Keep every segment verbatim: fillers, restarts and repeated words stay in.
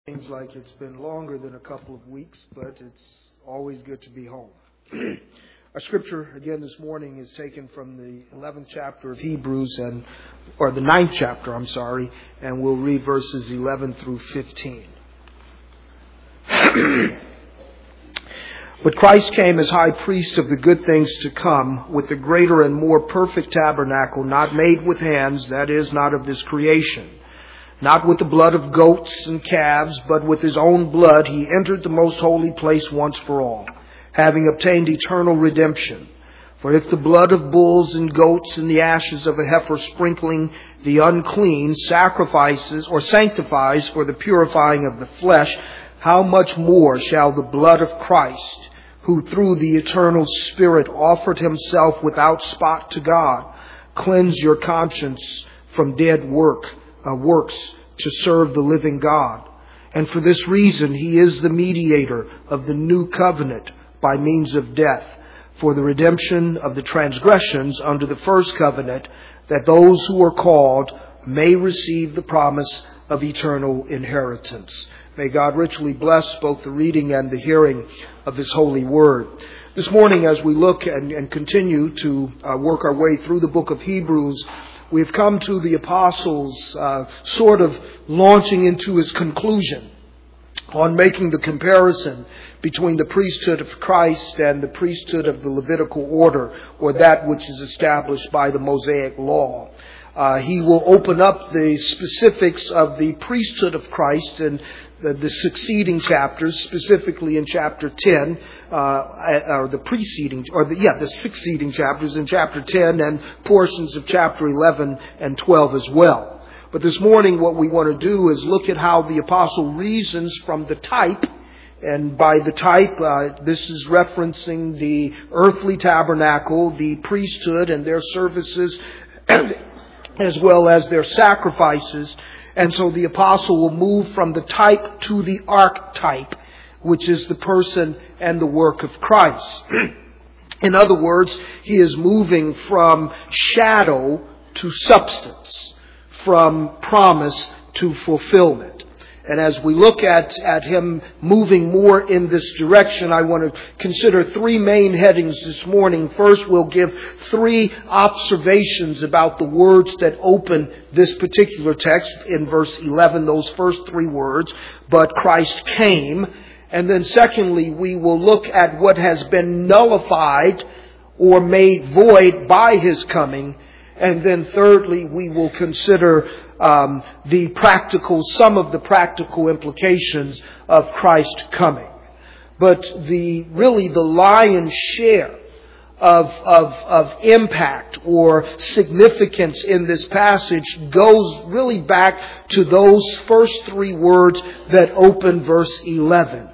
Seems like it's been longer than a couple of weeks, but it's always good to be home. Our scripture again this morning is taken from the eleventh chapter of Hebrews, and or the ninth chapter, I'm sorry, and we'll read verses eleven through fifteen. But Christ came as high priest of the good things to come, with the greater and more perfect tabernacle, not made with hands, that is, not of this creation. Not with the blood of goats and calves, but with his own blood he entered the most holy place once for all, having obtained eternal redemption. For if the blood of bulls and goats and the ashes of a heifer sprinkling the unclean sacrifices or sanctifies for the purifying of the flesh, how much more shall the blood of Christ, who through the eternal Spirit offered himself without spot to God, cleanse your conscience from dead work, Uh, works to serve the living God. And for this reason he is the mediator of the new covenant by means of death, for the redemption of the transgressions under the first covenant, that those who are called may receive the promise of eternal inheritance. May God richly bless both the reading and the hearing of his holy word. This morning, as we look and, and continue to uh, work our way through the book of Hebrews, we've come to the apostles uh, sort of launching into his conclusion on making the comparison between the priesthood of Christ and the priesthood of the Levitical order, or that which is established by the Mosaic law. Uh, he will open up the specifics of the priesthood of Christ in the, the succeeding chapters, specifically in chapter ten, uh, or the preceding, or the, yeah, the succeeding chapters in chapter ten and portions of chapter eleven and twelve as well. But this morning what we want to do is look at how the apostle reasons from the type. And by the type, uh, this is referencing the earthly tabernacle, the priesthood and their services, as well as their sacrifices. And so the apostle will move from the type to the archetype, which is the person and the work of Christ. In other words, he is moving from shadow to substance, from promise to fulfillment. And as we look at, at him moving more in this direction, I want to consider three main headings this morning. First, we'll give three observations about the words that open this particular text in verse eleven, those first three words, but Christ came. And then secondly, we will look at what has been nullified or made void by his coming. And then thirdly, we will consider um, the practical, some of the practical implications of Christ coming. But the really the lion's share of, of, of impact or significance in this passage goes really back to those first three words that open verse eleven.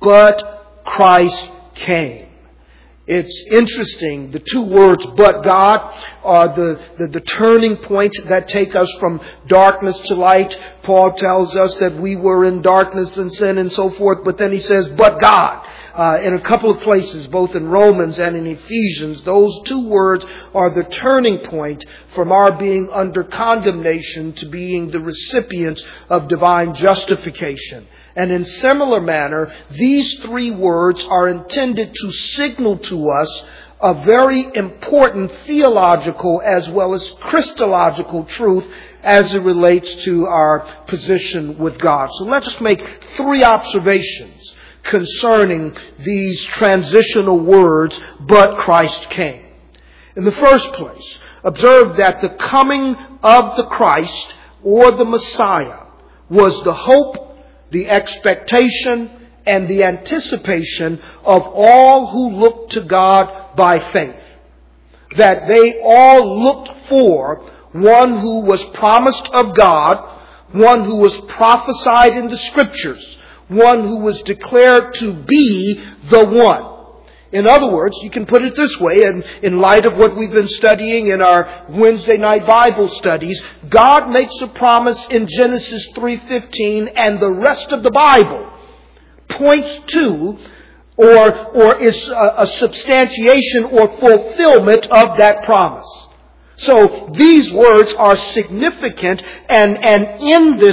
But Christ came. It's interesting. The two words, but God, are the, the, the turning point that take us from darkness to light. Paul tells us that we were in darkness and sin and so forth, but then he says, but God. Uh, in a couple of places, both in Romans and in Ephesians, those two words are the turning point from our being under condemnation to being the recipients of divine justification. And in similar manner, these three words are intended to signal to us a very important theological as well as Christological truth as it relates to our position with God. So let's just make three observations concerning these transitional words, but Christ came. In the first place, observe that the coming of the Christ or the Messiah was the hope, the expectation, and the anticipation of all who looked to God by faith. That they all looked for one who was promised of God, one who was prophesied in the Scriptures, one who was declared to be the one. In other words, you can put it this way, and in light of what we've been studying in our Wednesday night Bible studies, God makes a promise in Genesis three fifteen, and the rest of the Bible points to or, or is a, a substantiation or fulfillment of that promise. So these words are significant, and, and in this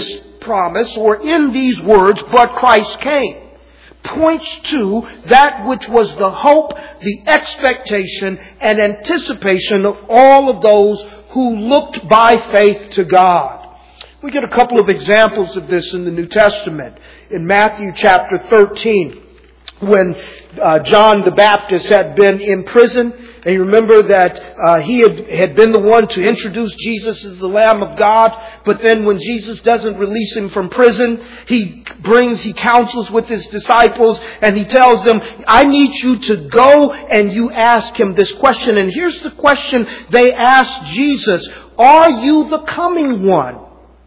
promise or in these words, "but Christ came," points to that which was the hope, the expectation, and anticipation of all of those who looked by faith to God. We get a couple of examples of this in the New Testament. In Matthew chapter thirteen, when uh, John the Baptist had been in prison, and you remember that uh, he had, had been the one to introduce Jesus as the Lamb of God. But then when Jesus doesn't release him from prison, he brings, he counsels with his disciples, and he tells them, "I need you to go and you ask him this question." And here's the question they asked Jesus: "Are you the coming one?"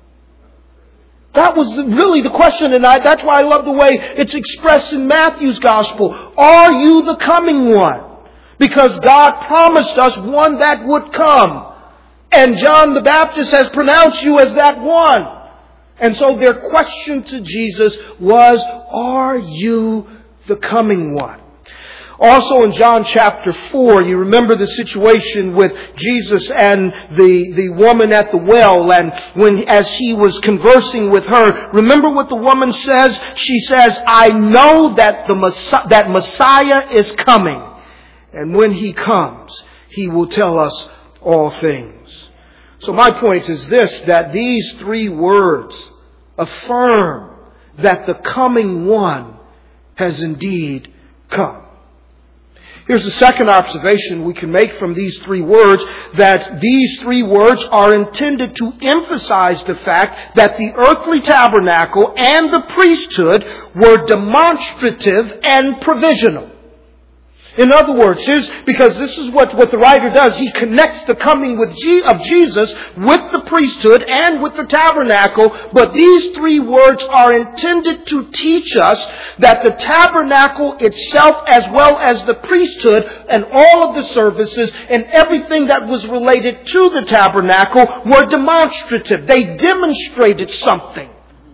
That was really the question, and I, that's why I love the way it's expressed in Matthew's Gospel. Are you the coming one? Because God promised us one that would come. And John the Baptist has pronounced you as that one. And so their question to Jesus was, "Are you the coming one?" Also in John chapter four, you remember the situation with Jesus and the, the woman at the well. And when, as he was conversing with her, remember what the woman says? She says, "I know that the Messiah, that Messiah is coming. And when he comes, he will tell us all things." So my point is this, that these three words affirm that the coming one has indeed come. Here's the second observation we can make from these three words, that these three words are intended to emphasize the fact that the earthly tabernacle and the priesthood were demonstrative and provisional. In other words, here's, because this is what, what the writer does. He connects the coming with G, of Jesus with the priesthood and with the tabernacle. But these three words are intended to teach us that the tabernacle itself, as well as the priesthood and all of the services and everything that was related to the tabernacle, were demonstrative. They demonstrated something.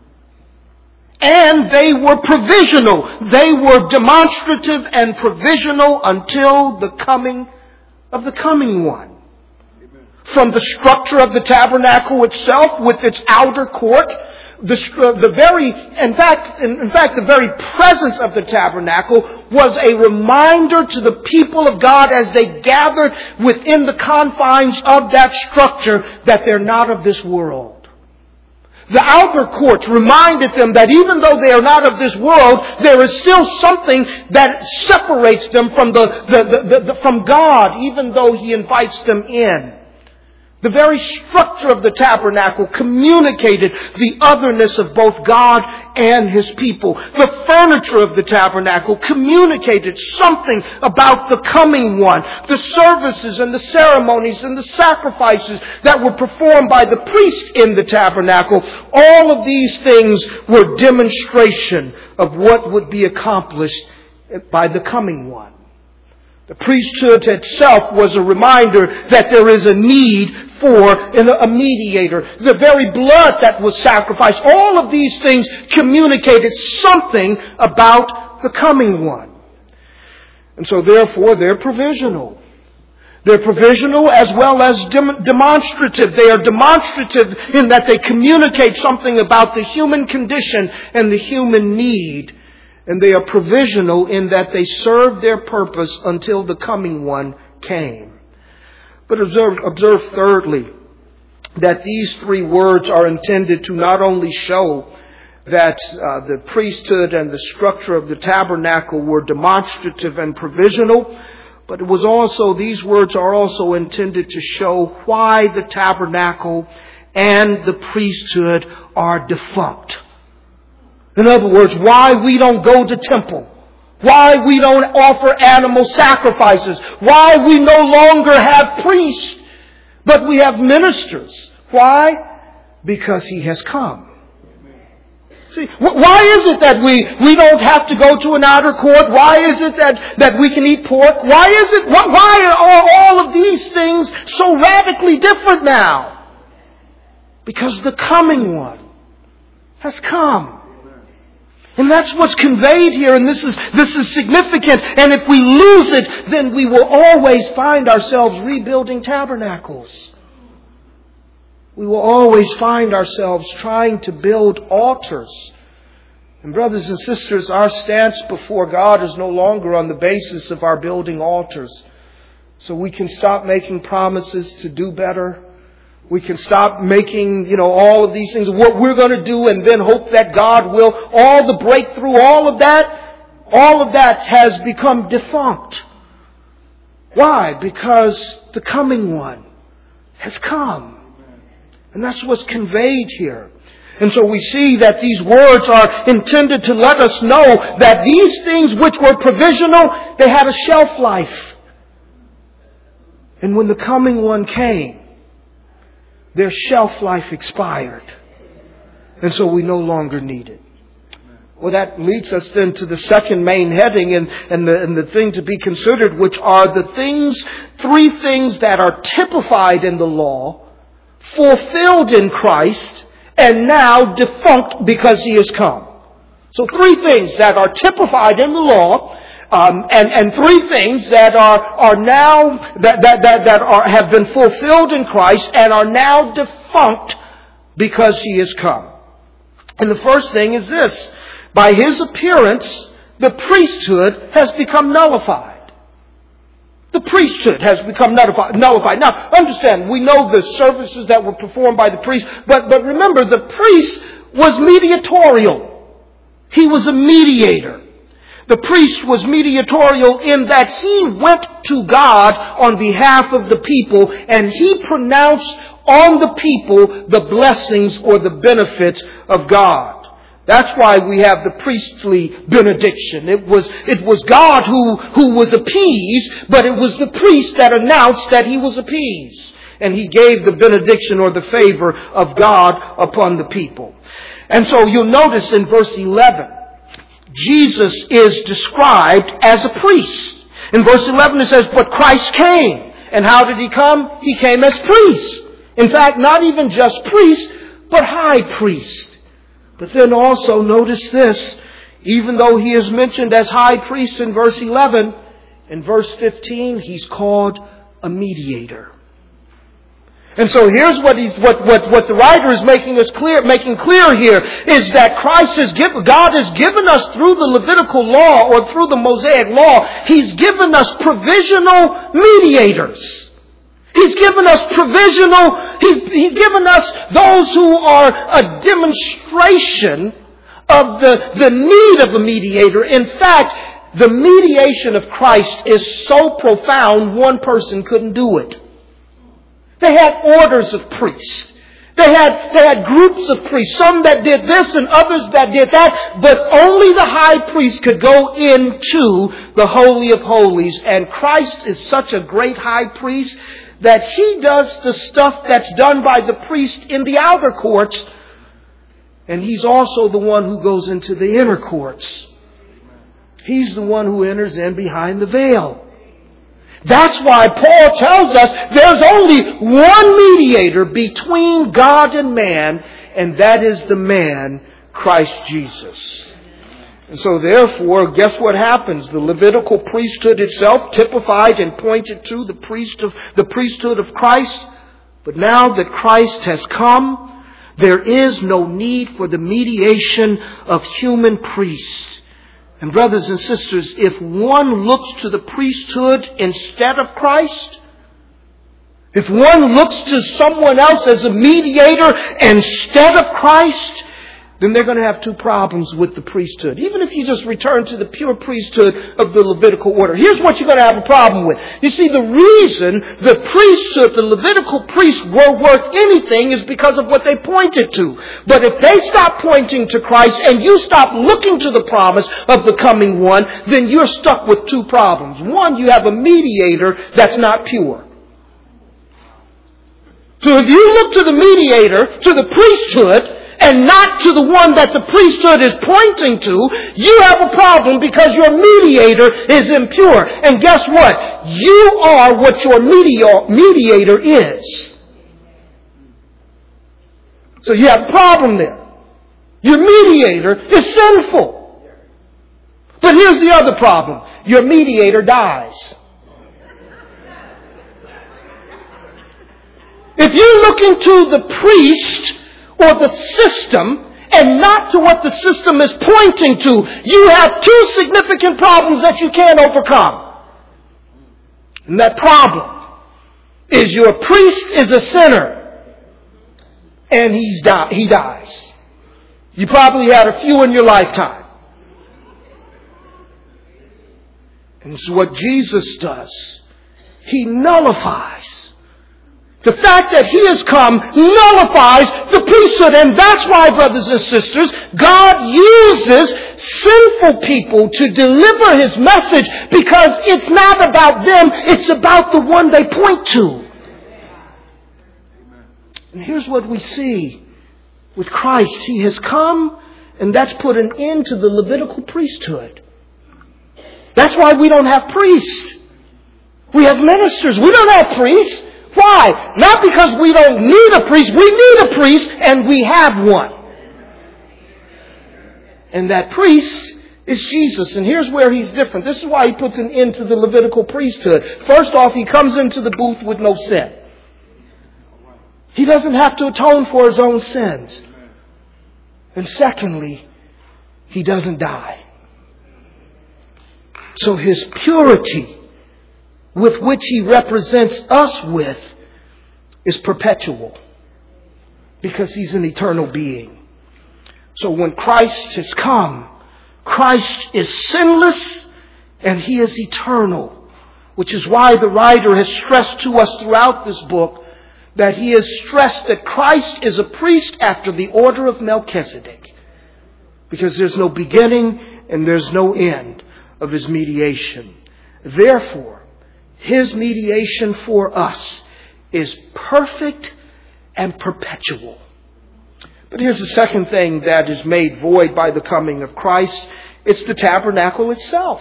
And they were provisional. They were demonstrative and provisional until the coming of the coming one. Amen. From the structure of the tabernacle itself, with its outer court, the, the very, in fact, in, in fact, the very presence of the tabernacle was a reminder to the people of God as they gathered within the confines of that structure that they're not of this world. The outer courts reminded them that even though they are not of this world, there is still something that separates them from the, the, the, the, the from God, even though He invites them in. The very structure of the tabernacle communicated the otherness of both God and His people. The furniture of the tabernacle communicated something about the coming one. The services and the ceremonies and the sacrifices that were performed by the priest in the tabernacle, all of these things were demonstration of what would be accomplished by the coming one. The priesthood itself was a reminder that there is a need for a mediator. The very blood that was sacrificed, all of these things communicated something about the coming one. And so therefore they're provisional. They're provisional as well as dem- demonstrative. They are demonstrative in that they communicate something about the human condition and the human need. And they are provisional in that they served their purpose until the coming one came. But observe, observe thirdly, that these three words are intended to not only show that uh, the priesthood and the structure of the tabernacle were demonstrative and provisional, but it was also, these words are also intended to show why the tabernacle and the priesthood are defunct. In other words, why we don't go to temple. Why we don't offer animal sacrifices. Why we no longer have priests, but we have ministers. Why? Because He has come. See, why is it that we, we don't have to go to an outer court? Why is it that, that we can eat pork? Why is it, why are all of these things so radically different now? Because the coming one has come. And that's what's conveyed here, and this is this is significant. And if we lose it, then we will always find ourselves rebuilding tabernacles. we will always find ourselves trying to build altars. And brothers and sisters, our stance before God is no longer on the basis of our building altars. So we can stop making promises to do better. We can stop making, you know, all of these things, what we're going to do, and then hope that God will. All the breakthrough, all of that, all of that has become defunct. Why? Because the coming one has come. And that's what's conveyed here. And so we see that these words are intended to let us know that these things which were provisional, they had a shelf life. And when the coming one came, their shelf life expired. And so we no longer need it. Well, that leads us then to the second main heading and, and, the, and the thing to be considered, which are the things, three things that are typified in the law, fulfilled in Christ, and now defunct because He has come. So three things that are typified in the law, um, and, and three things that are, are now, that, that, that, that are, have been fulfilled in Christ and are now defunct because He has come. And the first thing is this: by His appearance, the priesthood has become nullified. The priesthood has become nullified. Now, understand, we know the services that were performed by the priest, but, but remember, the priest was mediatorial. He was a mediator. The priest was mediatorial in that he went to God on behalf of the people, and he pronounced on the people the blessings or the benefits of God. That's why we have the priestly benediction. It was, it was God who, who was appeased, but it was the priest that announced that he was appeased. And he gave the benediction or the favor of God upon the people. And so you'll notice in verse eleven, Jesus is described as a priest. In verse eleven it says, but Christ came. And how did He come? He came as priest. In fact, not even just priest, but high priest. But then also notice this, even though He is mentioned as high priest in verse eleven, in verse fifteen He's called a mediator. And so here's what he's what, what, what the writer is making us clear, making clear here is that Christ has given, God has given us through the Levitical law or through the Mosaic law, He's given us provisional mediators. He's given us provisional, he's, he's given us those who are a demonstration of the, the need of a mediator. In fact, the mediation of Christ is so profound, one person couldn't do it. They had orders of priests. They had, they had groups of priests, some that did this and others that did that, but only the high priest could go into the Holy of Holies. And Christ is such a great high priest that He does the stuff that's done by the priest in the outer courts, and He's also the one who goes into the inner courts. He's the one who enters in behind the veil. That's why Paul tells us there's only one mediator between God and man, and that is the man, Christ Jesus. And so therefore, guess what happens? The Levitical priesthood itself typified and pointed to the priest of the priesthood of Christ. But now that Christ has come, there is no need for the mediation of human priests. And brothers and sisters, if one looks to the priesthood instead of Christ, if one looks to someone else as a mediator instead of Christ, then they're going to have two problems with the priesthood. Even if you just return to the pure priesthood of the Levitical order. Here's what you're going to have a problem with. You see, the reason the priesthood, the Levitical priests were worth anything is because of what they pointed to. But if they stop pointing to Christ and you stop looking to the promise of the coming one, then you're stuck with two problems. One, you have a mediator that's not pure. So if you look to the mediator, to the priesthood, and not to the one that the priesthood is pointing to, you have a problem because your mediator is impure. And guess what? You are what your mediator is. So you have a problem there. Your mediator is sinful. But here's the other problem. Your mediator dies. If you look into the priest or the system and not to what the system is pointing to, you have two significant problems that you can't overcome. And that problem is your priest is a sinner and he's di- he dies. You probably had a few in your lifetime. And this is what Jesus does. He nullifies. The fact that He has come nullifies the priesthood. And that's why, brothers and sisters, God uses sinful people to deliver His message, because it's not about them, it's about the one they point to. And here's what we see with Christ. He has come, and that's put an end to the Levitical priesthood. That's why we don't have priests. We have ministers. We don't have priests. Why? Not because we don't need a priest. We need a priest, and we have one. And that priest is Jesus. And here's where He's different. This is why He puts an end to the Levitical priesthood. First off, He comes into the booth with no sin. He doesn't have to atone for His own sins. And secondly, He doesn't die. So His purity, with which He represents us with, is perpetual, because He's an eternal being. So when Christ has come, Christ is sinless and He is eternal, which is why the writer has stressed to us throughout this book that he has stressed that Christ is a priest after the order of Melchizedek, because there's no beginning and there's no end of His mediation. Therefore, His mediation for us is perfect and perpetual. But here's the second thing that is made void by the coming of Christ. It's the tabernacle itself.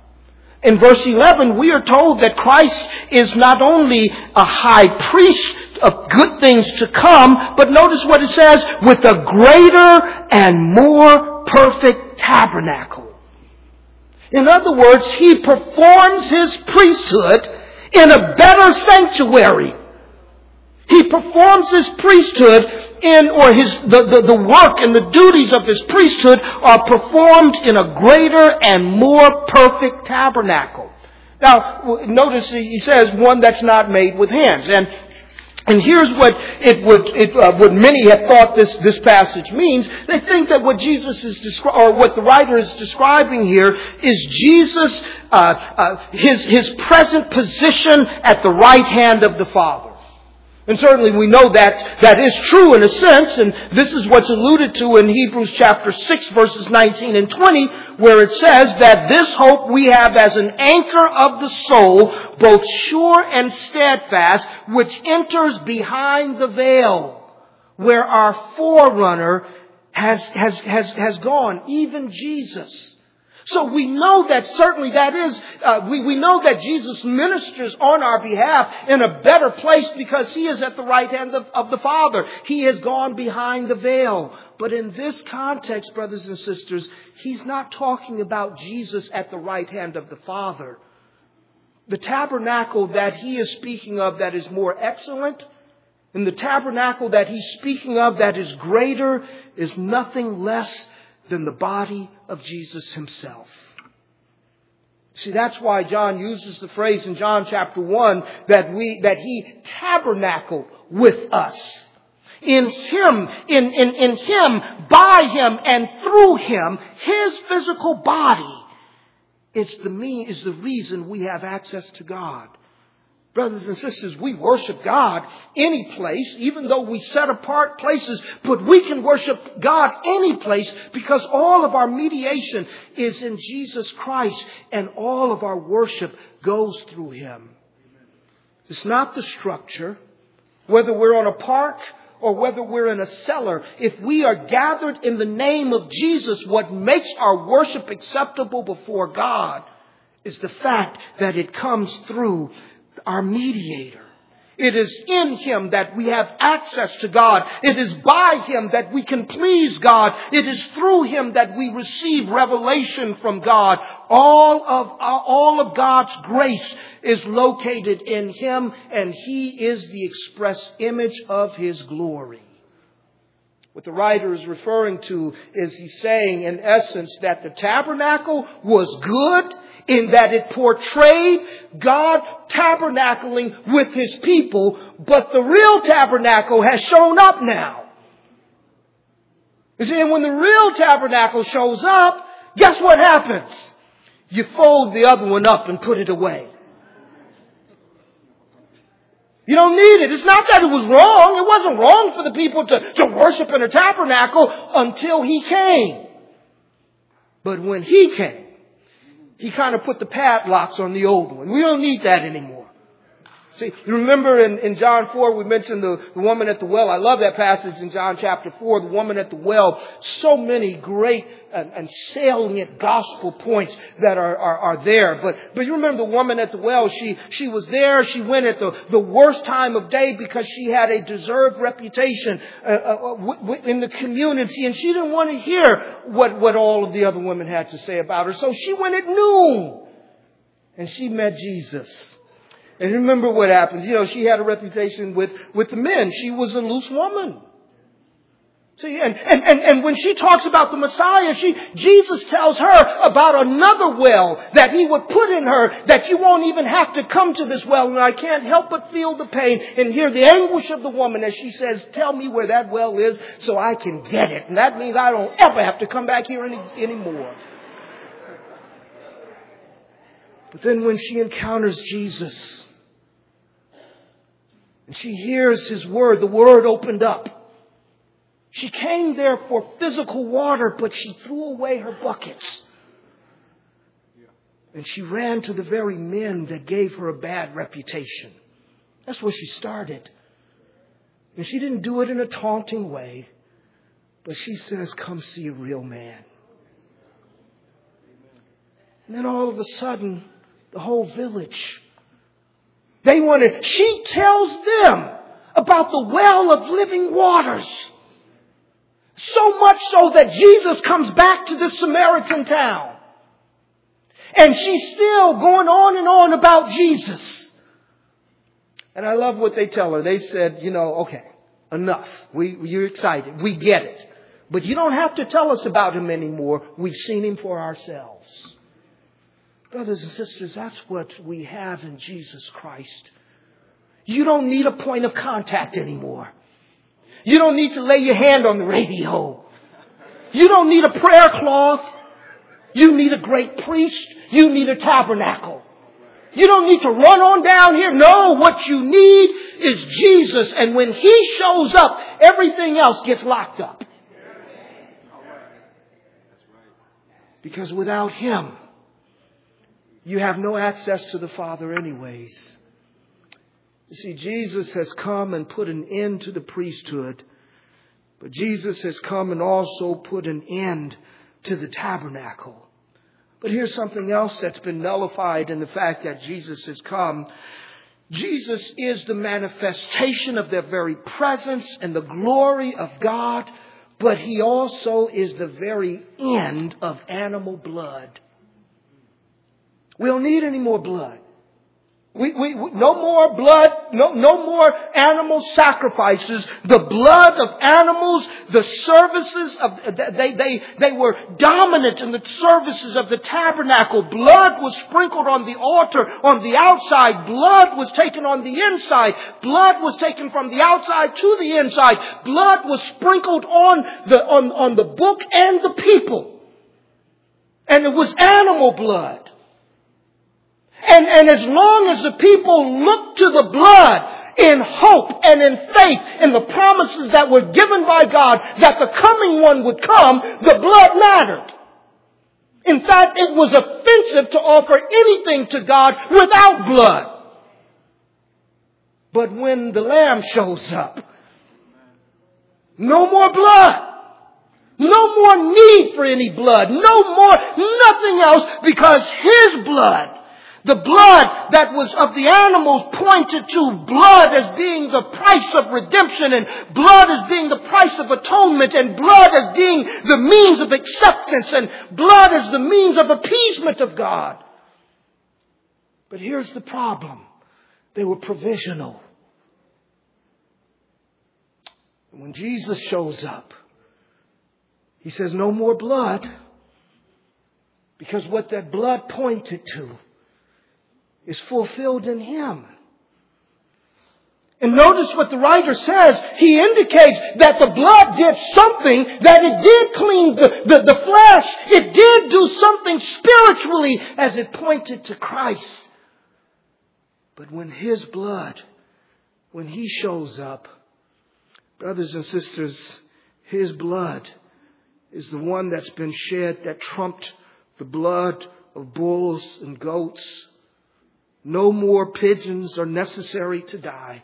In verse eleven, we are told that Christ is not only a high priest of good things to come, but notice what it says, with a greater and more perfect tabernacle. In other words, He performs His priesthood in a better sanctuary. He performs His priesthood in, or his the, the, the work and the duties of His priesthood are performed in a greater and more perfect tabernacle. Now, notice He says one that's not made with hands. And And here's what it would, it, uh, what many have thought this, this passage means. They think that what Jesus is describing, or what the writer is describing here, is Jesus, uh, uh, his, his present position at the right hand of the Father. And certainly we know that that is true in a sense, and this is what's alluded to in Hebrews chapter six, verses nineteen and twenty, where it says that this hope we have as an anchor of the soul, both sure and steadfast, which enters behind the veil, where our forerunner has, has, has, has gone, even Jesus. So we know that certainly that is, uh, we, we know that Jesus ministers on our behalf in a better place because He is at the right hand of, of the Father. He has gone behind the veil. But in this context, brothers and sisters, He's not talking about Jesus at the right hand of the Father. The tabernacle that He is speaking of that is more excellent, and the tabernacle that He's speaking of that is greater, is nothing less than the body of Jesus Himself. See, that's why John uses the phrase in John chapter one that we that He tabernacled with us. In Him, in, in, in Him, by Him, and through Him, His physical body is the mean is the reason we have access to God. Brothers and sisters, we worship God any place, even though we set apart places, but we can worship God any place because all of our mediation is in Jesus Christ and all of our worship goes through Him. It's not the structure, whether we're on a park or whether we're in a cellar. If we are gathered in the name of Jesus, what makes our worship acceptable before God is the fact that it comes through our mediator. It is in Him that we have access to God. It is by Him that we can please God. It is through Him that we receive revelation from God. All of, all of God's grace is located in Him, and He is the express image of His glory. What the writer is referring to is he's saying, in essence, that the tabernacle was good in that it portrayed God tabernacling with His people, but the real tabernacle has shown up now. You see, and when the real tabernacle shows up, guess what happens? You fold the other one up and put it away. You don't need it. It's not that it was wrong. It wasn't wrong for the people to, to worship in a tabernacle until He came. But when He came, He kind of put the padlocks on the old one. We don't need that anymore. See, you remember in, in John four, we mentioned the, the woman at the well. I love that passage in John chapter four, the woman at the well. So many great and, and salient gospel points that are, are, are there. But, but you remember the woman at the well, she, she was there. She went at the, the worst time of day because she had a deserved reputation uh, uh, w- w- in the community. And she didn't want to hear what, what all of the other women had to say about her. So she went at noon and she met Jesus. And remember what happens. You know, she had a reputation with, with the men. She was a loose woman. See, and, and, and, and when she talks about the Messiah, she, Jesus tells her about another well that He would put in her, that you won't even have to come to this well. And I can't help but feel the pain and hear the anguish of the woman as she says, tell me where that well is so I can get it. And that means I don't ever have to come back here any, anymore. But then when she encounters Jesus and she hears His word, the word opened up. She came there for physical water, but she threw away her buckets. And she ran to the very men that gave her a bad reputation. That's where she started. And she didn't do it in a taunting way, but she says, come see a real man. And then all of a sudden, the whole village, they wanted, she tells them about the well of living waters. So much so that Jesus comes back to this Samaritan town. And she's still going on and on about Jesus. And I love what they tell her. They said, you know, okay, enough. We, you're excited. We get it. But you don't have to tell us about Him anymore. We've seen Him for ourselves. Brothers and sisters, that's what we have in Jesus Christ. You don't need a point of contact anymore. You don't need to lay your hand on the radio. You don't need a prayer cloth. You need a great priest. You need a tabernacle. You don't need to run on down here. No, what you need is Jesus. And when He shows up, everything else gets locked up. Because without Him, you have no access to the Father anyways. You see, Jesus has come and put an end to the priesthood. But Jesus has come and also put an end to the tabernacle. But here's something else that's been nullified in the fact that Jesus has come. Jesus is the manifestation of the very presence and the glory of God. But He also is the very end of animal blood. We don't need any more blood. We, we, we, no more blood, no, no more animal sacrifices. The blood of animals, the services of, they, they, they were dominant in the services of the tabernacle. Blood was sprinkled on the altar on the outside. Blood was taken on the inside. Blood was taken from the outside to the inside. Blood was sprinkled on the, on, on the book and the people. And it was animal blood. And, and as long as the people looked to the blood in hope and in faith in the promises that were given by God that the coming one would come, the blood mattered. In fact, it was offensive to offer anything to God without blood. But when the Lamb shows up, no more blood. No more need for any blood. No more, nothing else, because His blood, The blood that was of the animals pointed to blood as being the price of redemption, and blood as being the price of atonement, and blood as being the means of acceptance, and blood as the means of appeasement of God. But here's the problem. They were provisional. And when Jesus shows up, He says, no more blood. Because what that blood pointed to is fulfilled in Him. And notice what the writer says. He indicates that the blood did something, that it did clean the, the, the flesh. It did do something spiritually as it pointed to Christ. But when His blood, when He shows up, brothers and sisters, His blood is the one that's been shed that trumped the blood of bulls and goats. No more pigeons are necessary to die.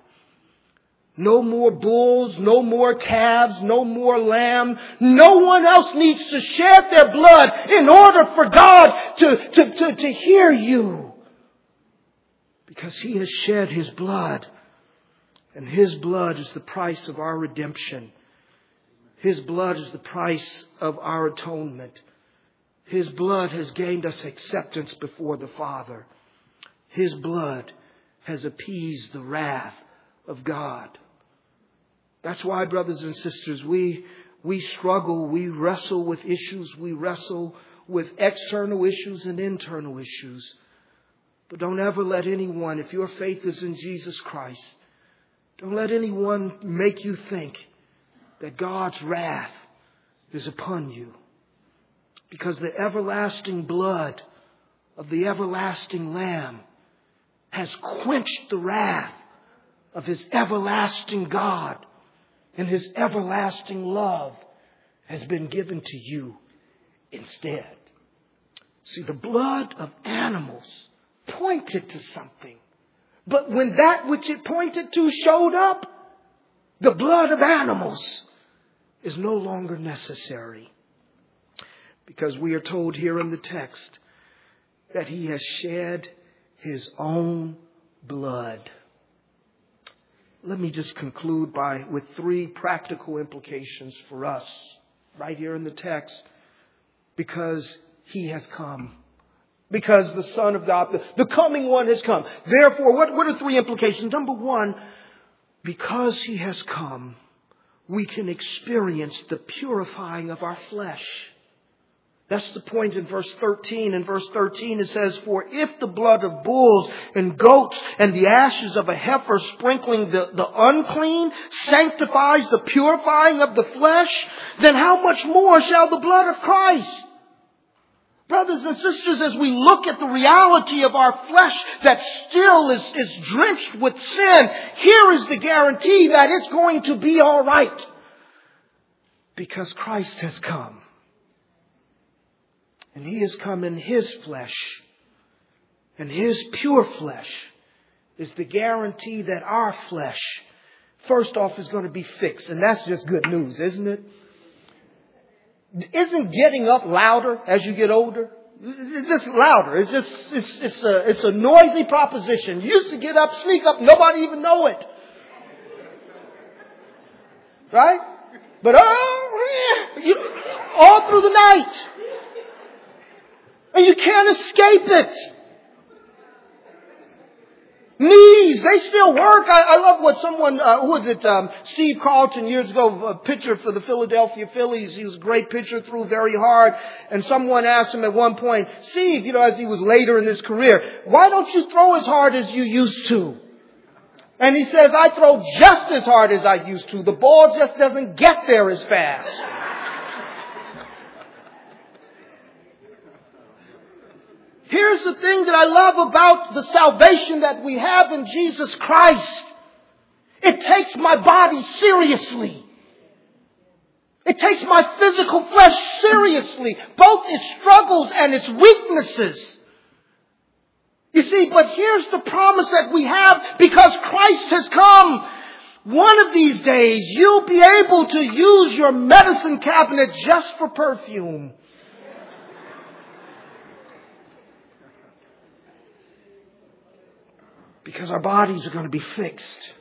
No more bulls, no more calves, no more lamb. No one else needs to shed their blood in order for God to, to, to, to hear you. Because He has shed His blood. And His blood is the price of our redemption. His blood is the price of our atonement. His blood has gained us acceptance before the Father. His blood has appeased the wrath of God. That's why, brothers and sisters, we, we struggle, we wrestle with issues, we wrestle with external issues and internal issues. But don't ever let anyone, if your faith is in Jesus Christ, don't let anyone make you think that God's wrath is upon you. Because the everlasting blood of the everlasting Lamb has quenched the wrath of His everlasting God. And His everlasting love has been given to you instead. See, the blood of animals pointed to something. But when that which it pointed to showed up, the blood of animals is no longer necessary. Because we are told here in the text that He has shed His own blood. Let me just conclude by with three practical implications for us right here in the text. Because He has come. Because the Son of God, the, the coming one has come. Therefore, what, what are three implications? Number one, because He has come, we can experience the purifying of our flesh. That's the point in verse thirteen. In verse thirteen it says, for if the blood of bulls and goats and the ashes of a heifer sprinkling the, the unclean sanctifies the purifying of the flesh, then how much more shall the blood of Christ? Brothers and sisters, as we look at the reality of our flesh that still is, is drenched with sin, here is the guarantee that it's going to be all right. Because Christ has come. And He has come in His flesh. And His pure flesh is the guarantee that our flesh, first off, is going to be fixed. And that's just good news, isn't it? Isn't getting up louder as you get older? It's just louder. It's just, it's, it's a, it's a noisy proposition. You used to get up, sneak up, nobody even know it. Right? But oh, you, all through the night. And you can't escape it. Knees, they still work. I, I love what someone, uh, who was it, um, Steve Carlton years ago, a pitcher for the Philadelphia Phillies. He was a great pitcher, threw very hard. And someone asked him at one point, Steve, you know, as he was later in his career, why don't you throw as hard as you used to? And he says, I throw just as hard as I used to. The ball just doesn't get there as fast. Here's the thing that I love about the salvation that we have in Jesus Christ. It takes my body seriously. It takes my physical flesh seriously, both its struggles and its weaknesses. You see, but here's the promise that we have because Christ has come. One of these days, you'll be able to use your medicine cabinet just for perfume. Because our bodies are going to be fixed.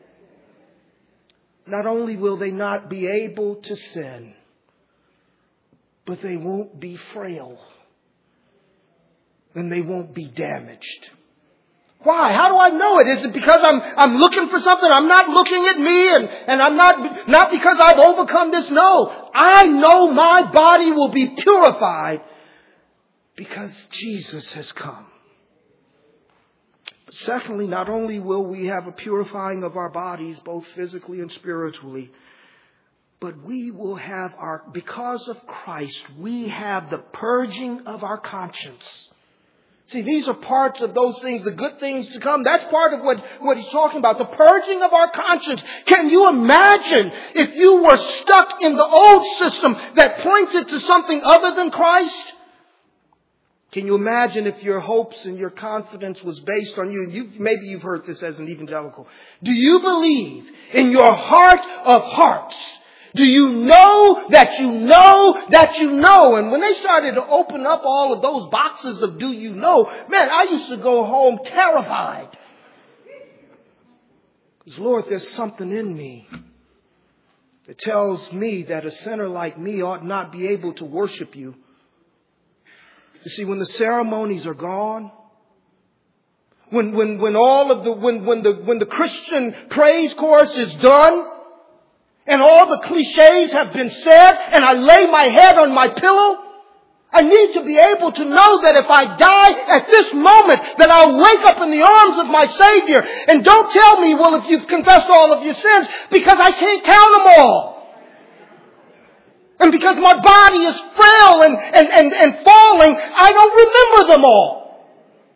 Not only will they not be able to sin, but they won't be frail. And they won't be damaged. Why? How do I know it? Is it because I'm I'm looking for something? I'm not looking at me and, and I'm not not because I've overcome this. No. I know my body will be purified because Jesus has come. But secondly, not only will we have a purifying of our bodies, both physically and spiritually, but we will have our, because of Christ, we have the purging of our conscience. See, these are parts of those things, the good things to come. That's part of what, what he's talking about, the purging of our conscience. Can you imagine if you were stuck in the old system that pointed to something other than Christ? Can you imagine if your hopes and your confidence was based on you? you? Maybe you've heard this as an evangelical. Do you believe in your heart of hearts? Do you know that you know that you know? And when they started to open up all of those boxes of do you know, man, I used to go home terrified. Because, Lord, there's something in me that tells me that a sinner like me ought not be able to worship you. You see, when the ceremonies are gone, when when when all of the when when the when the Christian praise chorus is done, and all the cliches have been said, and I lay my head on my pillow, I need to be able to know that if I die at this moment, that I'll wake up in the arms of my Savior. And don't tell me, well, if you've confessed all of your sins, because I can't count them all. And because my body is frail and, and, and, and falling, I don't remember them all.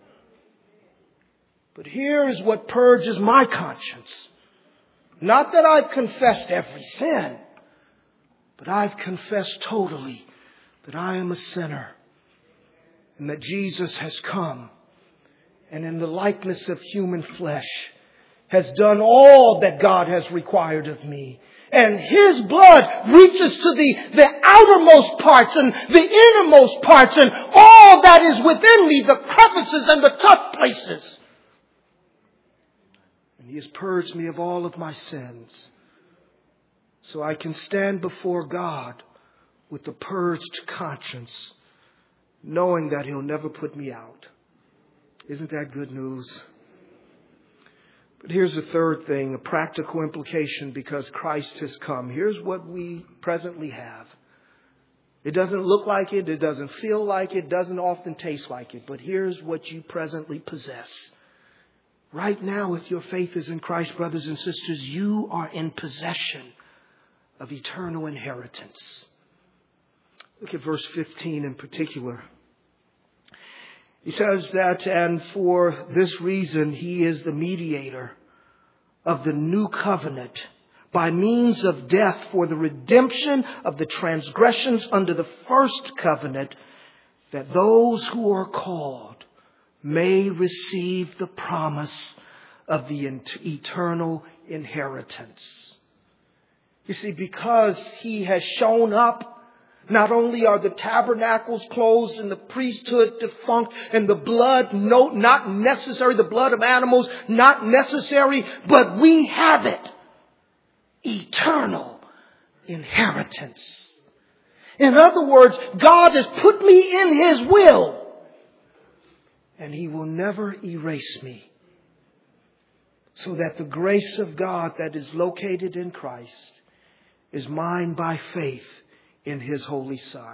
But here is what purges my conscience. Not that I've confessed every sin, but I've confessed totally that I am a sinner and that Jesus has come and in the likeness of human flesh has done all that God has required of me. And His blood reaches to the, the outermost parts and the innermost parts and all that is within me, the crevices and the tough places. And He has purged me of all of my sins. So I can stand before God with a purged conscience, knowing that He'll never put me out. Isn't that good news? But here's the third thing, a practical implication because Christ has come. Here's what we presently have. It doesn't look like it. It doesn't feel like it. It doesn't often taste like it. But here's what you presently possess. Right now, if your faith is in Christ, brothers and sisters, you are in possession of eternal inheritance. Look at verse fifteen in particular. He says that, and for this reason, He is the mediator of the new covenant by means of death for the redemption of the transgressions under the first covenant, that those who are called may receive the promise of the eternal inheritance. You see, because He has shown up, not only are the tabernacles closed and the priesthood defunct and the blood no, not necessary, the blood of animals not necessary, but we have it. Eternal inheritance. In other words, God has put me in His will and He will never erase me. So that the grace of God that is located in Christ is mine by faith in His Holy Son.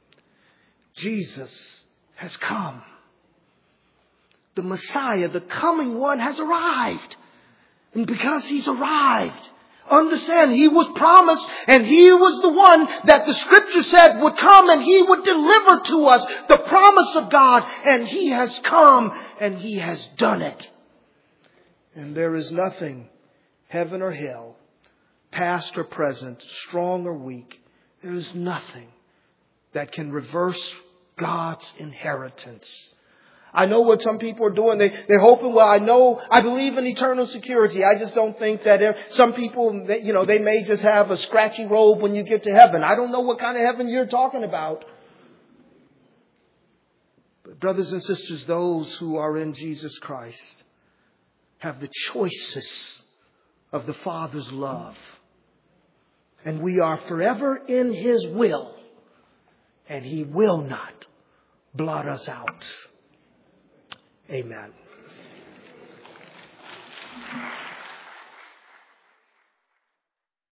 Jesus has come. The Messiah, the coming one, has arrived. And because He's arrived, understand, He was promised and He was the one that the Scripture said would come and He would deliver to us the promise of God. And He has come and He has done it. And there is nothing, heaven or hell, past or present, strong or weak, there is nothing that can reverse God's inheritance. I know what some people are doing. They, they're hoping, well, I know, I believe in eternal security. I just don't think that there, some people, you know, they may just have a scratchy robe when you get to heaven. I don't know what kind of heaven you're talking about. But brothers and sisters, those who are in Jesus Christ, have the choices of the Father's love. And we are forever in His will. And He will not blot us out. Amen.